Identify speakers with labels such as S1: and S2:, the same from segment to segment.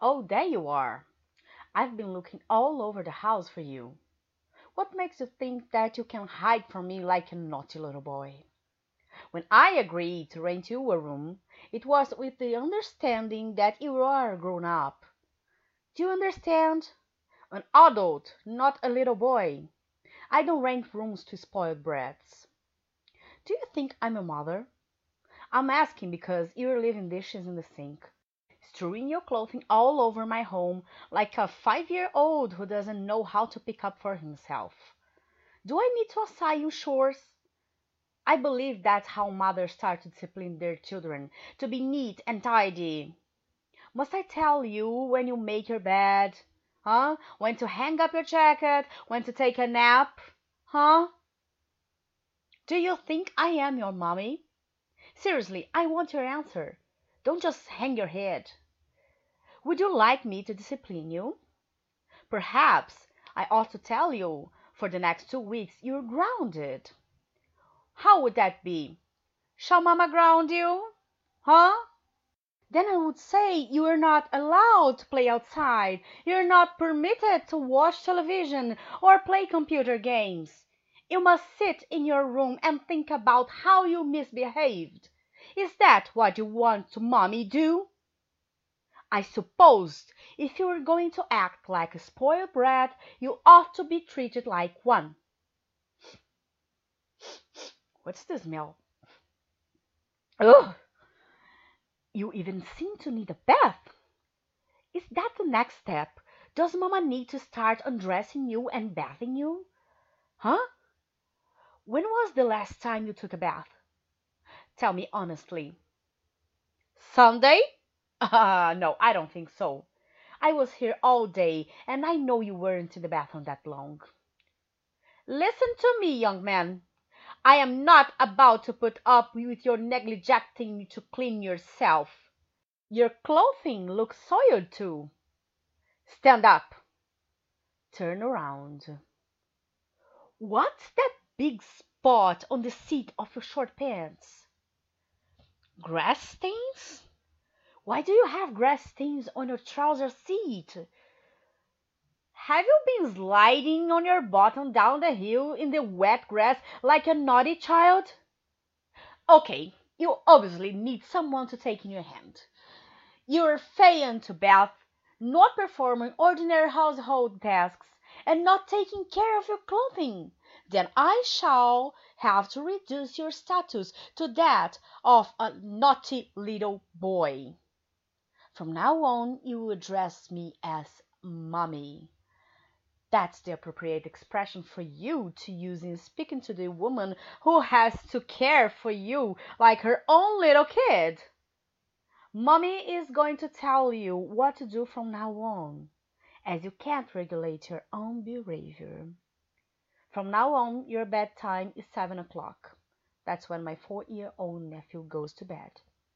S1: Oh, there you are. I've been looking all over the house for you. What makes you think that you can hide from me like a naughty little boy? When I agreed to rent you a room, it was with the understanding that you are grown up. Do you understand? An adult, not a little boy. I don't rent rooms to spoiled brats. Do you think I'm a mother? I'm asking because you're leaving dishes in the sink, strewing your clothing all over my home like a 5-year-old who doesn't know how to pick up for himself. Do I need to assign you chores? I believe that's how mothers start to discipline their children, to be neat and tidy. Must I tell you when you make your bed? Huh? When to hang up your jacket? When to take a nap? Huh? Do you think I am your mommy? Seriously, I want your answer. Don't just hang your head. Would you like me to discipline you? Perhaps I ought to tell you for the next 2 weeks you're grounded. How would that be? Shall Mama ground you? Huh? Then I would say you are not allowed to play outside. You're not permitted to watch television or play computer games. You must sit in your room and think about how you misbehaved. Is that what you want to mommy do? I supposed if you were going to act like a spoiled brat, you ought to be treated like one. What's the smell? Ugh! You even seem to need a bath. Is that the next step? Does Mama need to start undressing you and bathing you? Huh? When was the last time you took a bath? Tell me honestly. Sunday? No, I don't think so. I was here all day, and I know you weren't in the bathroom that long. Listen to me, young man. I am not about to put up with your neglecting to clean yourself. Your clothing looks soiled too. Stand up. Turn around. What's that big spot on the seat of your short pants? Grass stains? Why do you have grass stains on your trouser seat? Have you been sliding on your bottom down the hill in the wet grass like a naughty child? Okay, you obviously need someone to take in your hand. You're failing to bath, not performing ordinary household tasks, and not taking care of your clothing. Then I shall have to reduce your status to that of a naughty little boy. From now on, you will address me as mommy. That's the appropriate expression for you to use in speaking to the woman who has to care for you like her own little kid. Mommy is going to tell you what to do from now on, as you can't regulate your own behavior. From now on, your bedtime is 7 o'clock. That's when my 4-year-old nephew goes to bed.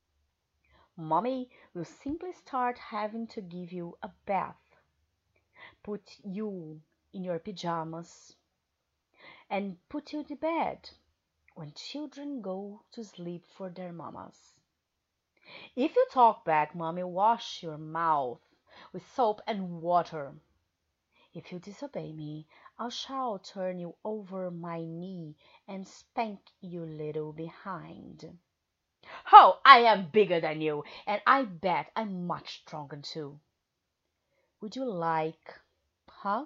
S1: Mommy will simply start having to give you a bath, put you in your pajamas, and put you to bed when children go to sleep for their mamas. If you talk back, Mommy will wash your mouth with soap and water. If you disobey me, I shall turn you over my knee and spank your little behind. Oh, I am bigger than you, and I bet I'm much stronger too. Would you like, huh?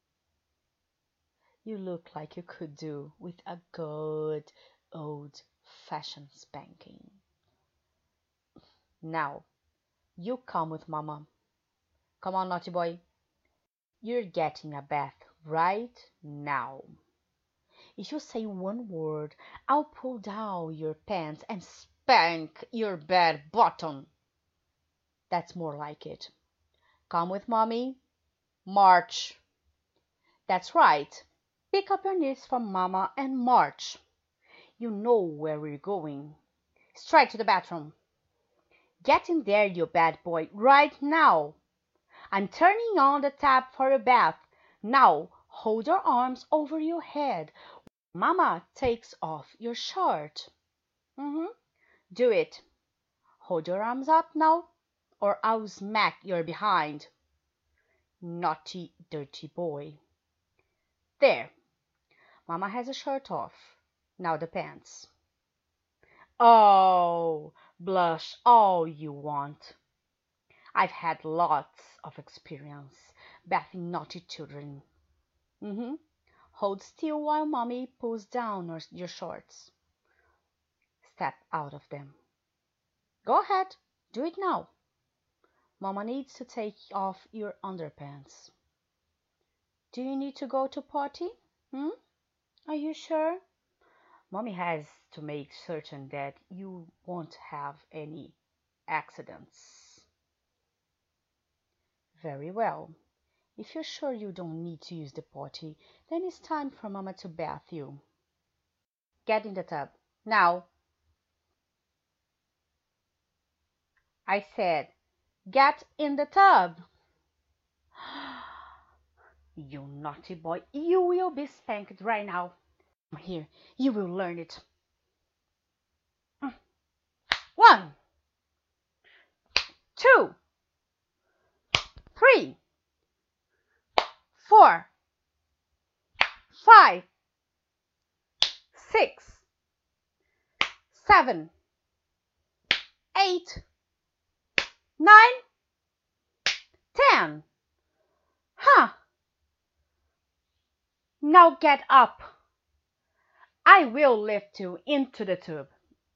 S1: You look like you could do with a good old-fashioned spanking. Now, you come with Mama. Come on, naughty boy. You're getting a bath right now. If you say one word, I'll pull down your pants and spank your bed bottom. That's more like it. Come with Mommy. March. That's right. Pick up your knees from Mama and march. You know where we're going. Straight to the bathroom. Get in there, you bad boy, right now. I'm turning on the tap for a bath. Now, hold your arms over your head. Mama takes off your shirt. Do it. Hold your arms up now. or I'll smack your behind. Naughty, dirty boy. There, Mama has a shirt off. Now the pants. Oh, blush all you want. I've had lots of experience bathing naughty children. Hold still while Mommy pulls down your shorts. Step out of them. Go ahead, do it now. Mama needs to take off your underpants. Do you need to go to potty? Are you sure? Mommy has to make certain that you won't have any accidents. Very well. If you're sure you don't need to use the potty, then it's time for Mama to bath you. Get in the tub. Now. I said, get in the tub. You naughty boy, you will be spanked right now. Here, you will learn it. 1, 2, 3, 4, 5, 6, 7, 8, 9, 10. Huh. Now get up. I will lift you into the tube.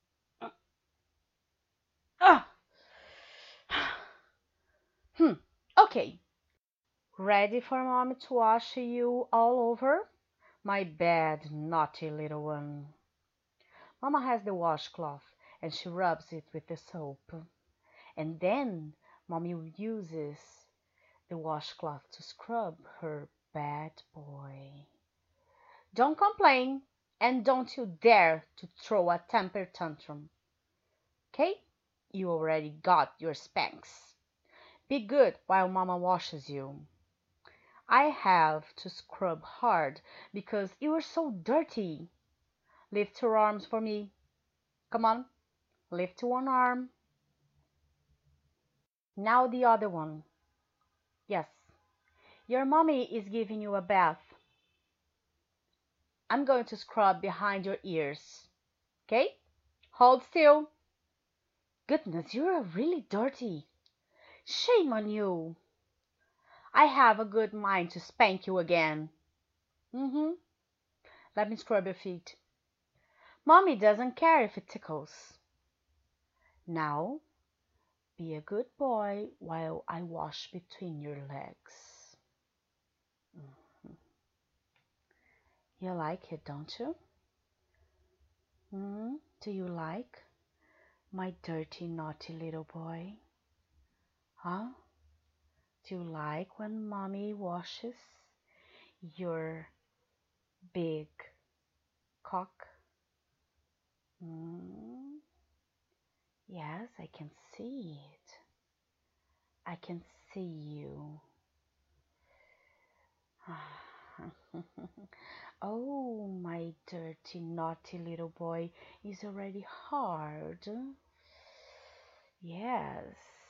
S1: Okay. Ready for Mommy to wash you all over? My bad, naughty little one. Mama has the washcloth and she rubs it with the soap. And then Mommy uses the washcloth to scrub her bad boy. Don't complain and don't you dare to throw a temper tantrum. Okay? You already got your spanks. Be good while Mama washes you. I have to scrub hard because you are so dirty. Lift your arms for me. Come on, lift one arm. Now the other one. Yes, your mommy is giving you a bath. I'm going to scrub behind your ears. Okay? Hold still. Goodness, you're really dirty. Shame on you. I have a good mind to spank you again. Let me scrub your feet. Mommy doesn't care if it tickles. Now, be a good boy while I wash between your legs. You like it, don't you? Do you like my dirty, naughty little boy? Huh? Do you like when Mommy washes your big cock? Yes, I can see it. I can see you. Oh, my dirty, naughty little boy is already hard. Yes.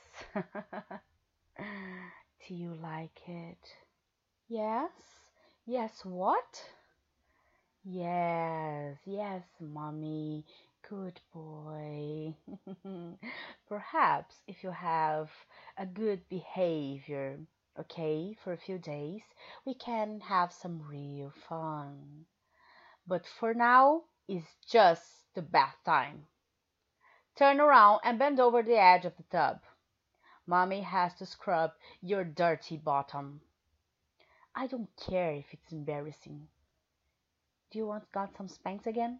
S1: Do you like it? Yes? Yes, what? Yes, Mommy. Good boy. Perhaps if you have a good behavior, okay, for a few days, we can have some real fun. But for now, it's just the bath time. Turn around and bend over the edge of the tub. Mommy has to scrub your dirty bottom. I don't care if it's embarrassing. Do you got some spanks again?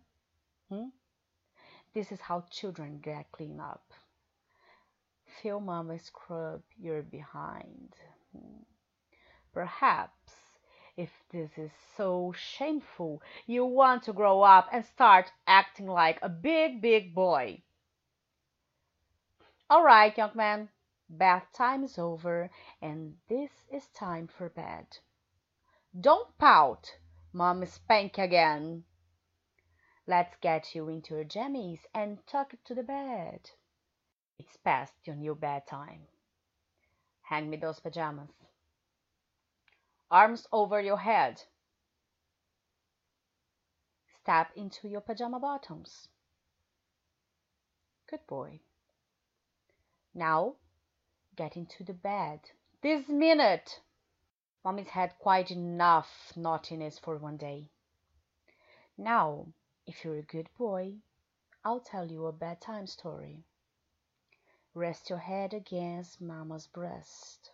S1: This is how children get cleaned up. Feel Mama scrub your behind. Perhaps, if this is so shameful, you want to grow up and start acting like a big boy. All right, young man, bath time is over, and this is time for bed. Don't pout, Mom spank again. Let's get you into your jammies and tuck it to the bed. It's past your new bedtime. Hang me those pajamas. Arms over your head. Step into your pajama bottoms. Good boy. Now, get into the bed. This minute! Mommy's had quite enough naughtiness for one day. Now, if you're a good boy, I'll tell you a bedtime story. Rest your head against Mama's breast.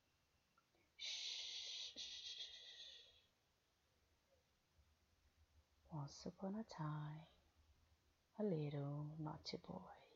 S1: Shh. Once upon a time, a little naughty boy.